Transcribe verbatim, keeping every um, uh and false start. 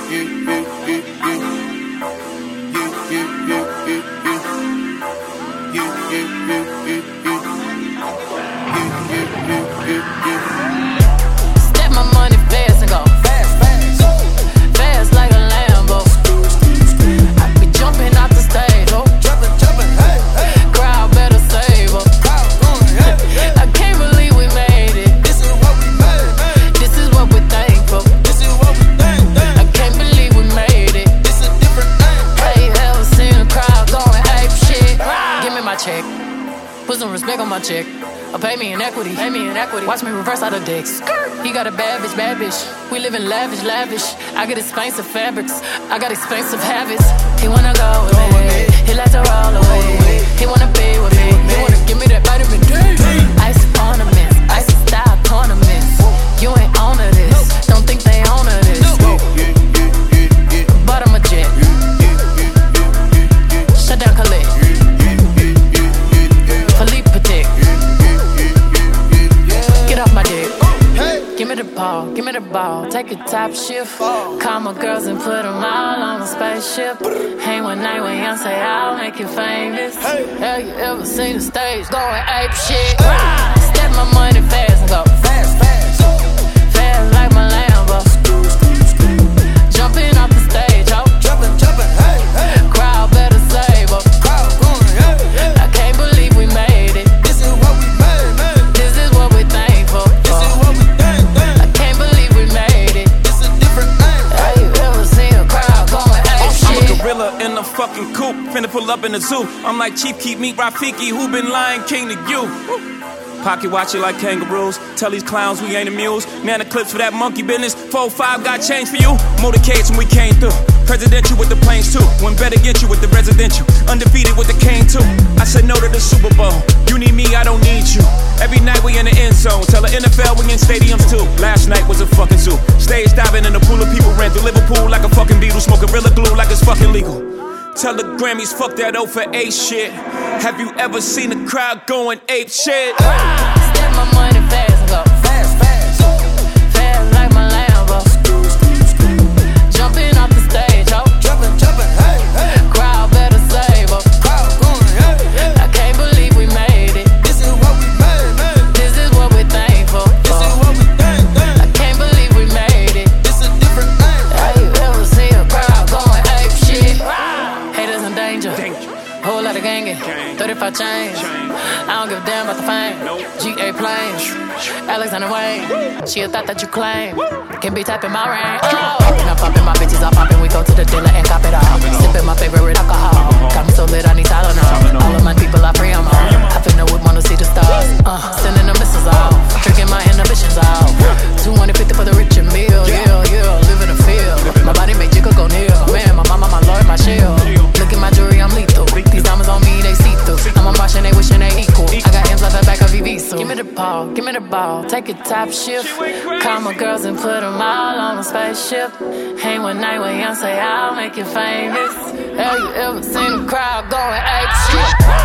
Step my money fast and go fast, fast, fast like a Lambo. I be jumping out the stage, oh, jumping, jumping, hey, hey. Crowd better save up. I can't believe we made it. This is what we made, made. This is what we thankful. This is what we think, think. I can't believe we made it. This is a different thing. Hey, ever seen a crowd going ape shit? Give me my check. Put some respect on my check. Or pay me in equity, pay me in equity. Watch me reverse out of dicks. He got a bad bitch, bad bitch. We live in lavish, lavish. I got expensive fabrics, I got expensive habits. He wanna go with me, he likes to roll away. He wanna be with me, he wanna give me that vitamin D. Ice ornaments, ice style tournaments. You ain't on to this, don't think they own to this. But I'm a jet. Shut down Khalid. Philippe Patek. Get off my dick. Give me the ball, give me the ball. Take a top shift. Call my girls and put them all on a spaceship. Hang one night with Beyonce, I'll make you famous. Have you ever seen the stage going ape shit? Step my money fast and go fast, fast, fast like my Lambo. Jumping off the stage, oh, jumping, jumping, hey, hey. Crowd better save up. Crowd going, hey, hey. I can't believe we made it. This is what we made, made. This is what we thankful for. This is what we think, think. I can't believe we made it. This is a different thing. Have you ever seen a crowd going ape shit? I'm a gorilla in a fucking coop, finna pull up in the zoo. I'm like Chief Keef, meet Rafiki, who been Lion King to you. Woo. Pocket watch it like kangaroos. Tell these clowns we ain't amused. Man, the clips for that monkey business. four five got change for you. Motorcades when we came through. Presidential with the planes too. When better get you with the residential. Undefeated with the cane too. I said no to the Super Bowl. You need me, I don't need you. Every night we in the end zone. Tell the N F L we in stadiums too. Last night was a fucking zoo. Stage diving in a pool of people. Ran through Liverpool like a fucking beetle. Smoke Gorilla Glue like it's fucking legal. Tell the Grammys, fuck that O for A shit. Have you ever seen a crowd going ape shit? Step my money fast and go fast, fast, fast like my Lambo. Jumping off the stage, oh, jumping, jumping, hey, hey. Crowd better save up. Crowd going, hey, hey. I can't believe we made it. This is what we made, made. This is what we thankful for. This is what we think, think. I can't believe we made it. This is a different thing. Have you ever seen a crowd going ape shit? Haters in danger. danger. Whole lot of gangin'. Gang. thirty-five chains. Chain. I don't give a damn about the fame. Nope. G A planes. Alexander Wayne. Woo. She a thought that you claim. Woo. Can be typing my rain. Oh. Poppin', I'm poppin', my bitches are poppin'. We go to the dealer and cop it all. Sippin' my favorite alcohol. Got me so lit, I need Tylenol. All of my people are free, I'm on. I finna whip, wanna see the stars. Uh, sending the missiles off. Drinking my inhibitions off. two hundred fifty for the rich and meal. Yeah, yeah, live in the field. My body make Jigga go near. Man, my mama, my lord, my shield. Look at my jewelry, I'm lethal. These diamonds on me, they see through. I'm a Martian, they wishing they equal. I got M's like the back of V V, so give me the ball, give me the ball. Take a top shift. Call my girls and put them all on a spaceship. Hang one night with Beyonce, I'll make you famous. Have you ever seen a crowd going ape shit?